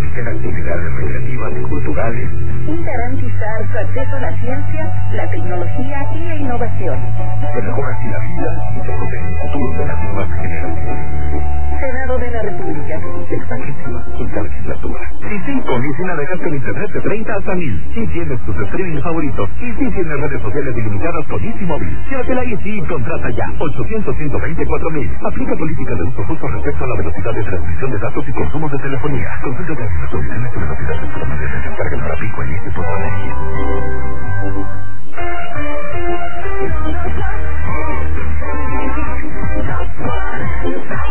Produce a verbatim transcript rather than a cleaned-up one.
en actividades recreativas y culturales. Y garantizar su acceso a la ciencia, la tecnología y la innovación. Que mejora así la vida y se protege el futuro de las nuevas generaciones. Senado de la República. Sexagésima quinta legislatura. Si sí, con Easy navegas con internet de treinta hasta mil. Si tienes tus streaming favoritos. Y si tienes redes sociales ilimitadas con Easy Móvil. Llévatela Easy y contrata ya. ochocientos, ciento veinticuatro mil. Aplica políticas de uso justo respecto a la velocidad de transmisión de datos y consumo de telefonía. Consulta de las condiciones de velocidad de promedio de descarga para pico en easy punto net.